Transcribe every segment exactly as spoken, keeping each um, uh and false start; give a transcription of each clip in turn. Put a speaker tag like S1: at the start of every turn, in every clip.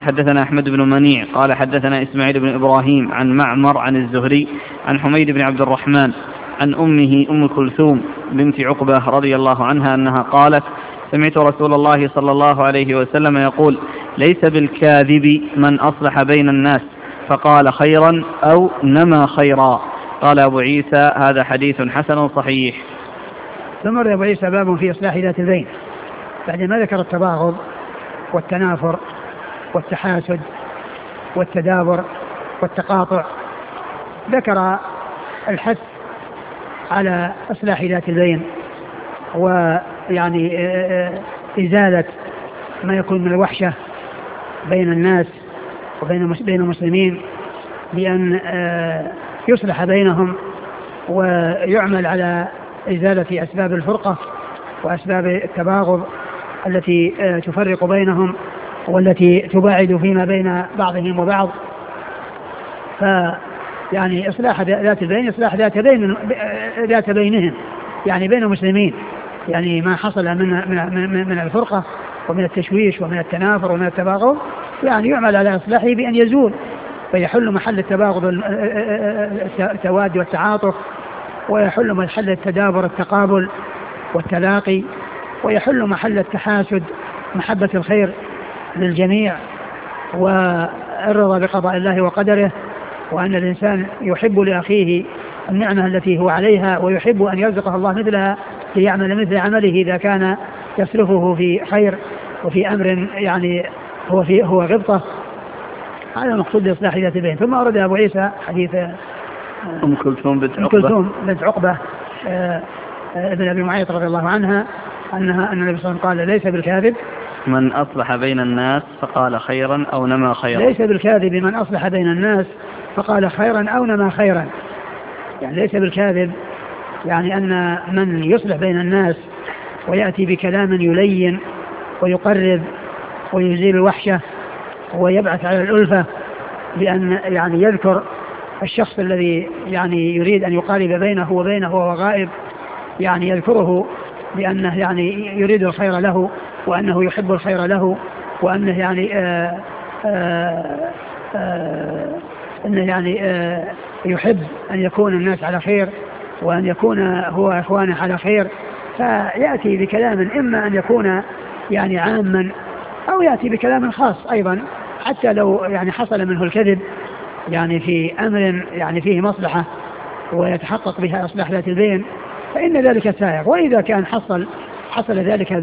S1: حدثنا أحمد بن منيع قال حدثنا إسماعيل بن إبراهيم عن معمر عن الزهري عن حميد بن عبد الرحمن عن أمه أم كلثوم بنت عقبة رضي الله عنها أنها قالت: سمعت رسول الله صلى الله عليه وسلم يقول: ليس بالكاذب من أصلح بين الناس فقال خيرا أو نمى خيرا. قال أبو عيسى: هذا حديث حسن صحيح.
S2: ثم رد أبو عيسى باب في إصلاح ذات البين، بعدما ذكر التباغض والتنافر والتحاسد والتدابر والتقاطع، ذكر الحث على إصلاح ذات البين، ويعني إزالة ما يكون من الوحشة بين الناس وبين بين المسلمين، بأن يصلح بينهم ويعمل على إزالة أسباب الفرقة وأسباب التباغض التي تفرق بينهم والتي تباعد فيما بين بعضهم وبعض. فيعني إصلاح ذات البين إصلاح ذات بين ذات بينهم، يعني بين المسلمين، يعني ما حصل من من من الفرقة ومن التشويش ومن التنافر ومن التباغض، يعني يعمل على إصلاحه بأن يزول فيحل محل التباغض التواد والتعاطف، ويحل محل التدابر التقابل والتلاقي، ويحل محل التحاسد محبة الخير للجميع والرضا بقضاء الله وقدره، وأن الإنسان يحب لأخيه النعمة التي هو عليها ويحب أن يرزقه الله مثلها ليعمل مثل عمله إذا كان يصرفه في خير وفي أمر يعني هو في هو غبطة. هذا مقصود بإصلاح ذات البين. ثم أورد أبو عيسى حديث
S1: أم كلثوم بنت عقبة,
S2: كلثوم بنت عقبة ابن أبي معيط رضي الله عنها أنها أن النبي صلى الله عليه وسلم قال: ليس بالكاذب
S1: من أصلح بين الناس فقال خيرا أو نما خيرا.
S2: ليس بالكاذب من أصلح بين الناس فقال خيرا أو نما خيرا، يعني ليس بالكاذب يعني أن من يصلح بين الناس ويأتي بكلام يلين ويقرب ويزيل الوحشة ويبعث على الألفة، بأن يعني يذكر الشخص الذي يعني يريد أن يقارب بينه وبينه وهو غائب، يعني يذكره بأنه يعني يريد الخير له وأنه يحب الخير له، وأنه يعني آآ آآ آآ أنه يعني آآ يحب أن يكون الناس على خير وأن يكون هو إخوانه على خير، فيأتي بكلام إما أن يكون يعني عاما أو يأتي بكلام خاص أيضا، حتى لو يعني حصل منه الكذب يعني في أمر يعني فيه مصلحة ويتحقق بها إصلاح ذات البين فإن ذلك سائغ. وإذا كان حصل حصل ذلك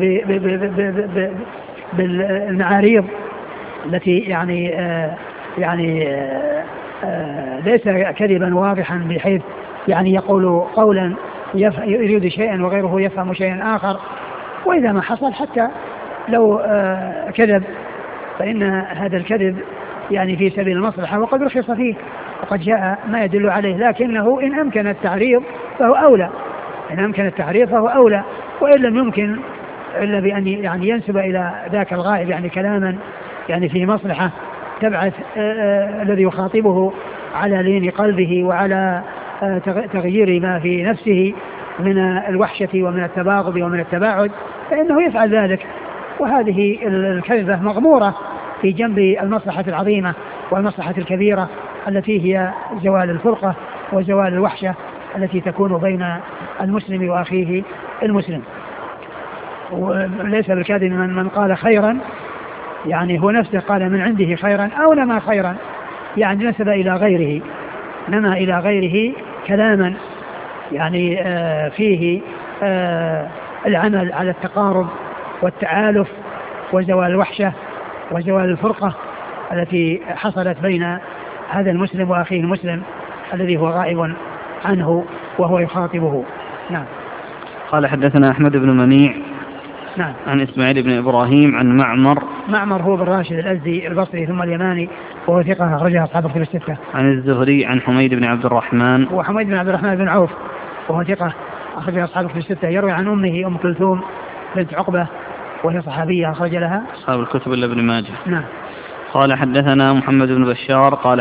S2: بالمعاريض التي يعني آه يعني آه آه ليس كذبا واضحا بحيث يعني يقول قولا يريد شيئا وغيره يفهم شيئا آخر، وإذا ما حصل حتى لو آه كذب فإن هذا الكذب يعني في سبيل المصلحة وقد رخص فيه وقد جاء ما يدل عليه، لكنه إن أمكن التعريض فهو أولى إن أمكن التعريض فهو أولى، وإن لم يمكن إلا بأن يعني ينسب إلى ذاك الغائب يعني كلاما يعني في مصلحة تبعث الذي يخاطبه على لين قلبه وعلى تغيير ما في نفسه من الوحشة ومن التباغض ومن التباعد، فإنه يفعل ذلك. وهذه الكذبة مغمورة في جنب المصلحة العظيمة والمصلحة الكبيرة التي هي زوال الفرقة وزوال الوحشة التي تكون بين المسلم وأخيه المسلم. وليس بالكاذب من, من قال خيرا، يعني هو نفسه قال من عنده خيرا أو نما خيرا، يعني نسب إلى غيره نما إلى غيره كلاما يعني آه فيه آه العمل على التقارب والتعالف وزوال الوحشة وزوال الفرقة التي حصلت بين هذا المسلم وأخيه المسلم الذي هو غائب عنه وهو يخاطبه. نعم.
S1: قال حدثنا أحمد بن منيع
S2: نعم
S1: عن إسماعيل بن إبراهيم عن معمر
S2: معمر هو بن راشد الأزدي البصري ثم اليماني وهو ثقة أخرجها أصحاب الكتب الستة.
S1: عن الزهري عن حميد بن عبد الرحمن
S2: وحميد بن عبد الرحمن بن عوف وهو ثقة أخرجها أصحاب الكتب الستة، يروي عن أمه أم كلثوم بنت عقبة وهي صحابية أخرج لها
S1: أصحاب الكتب إلا ابن ماجه.
S2: نعم.
S1: قال حدثنا محمد بن بشار قال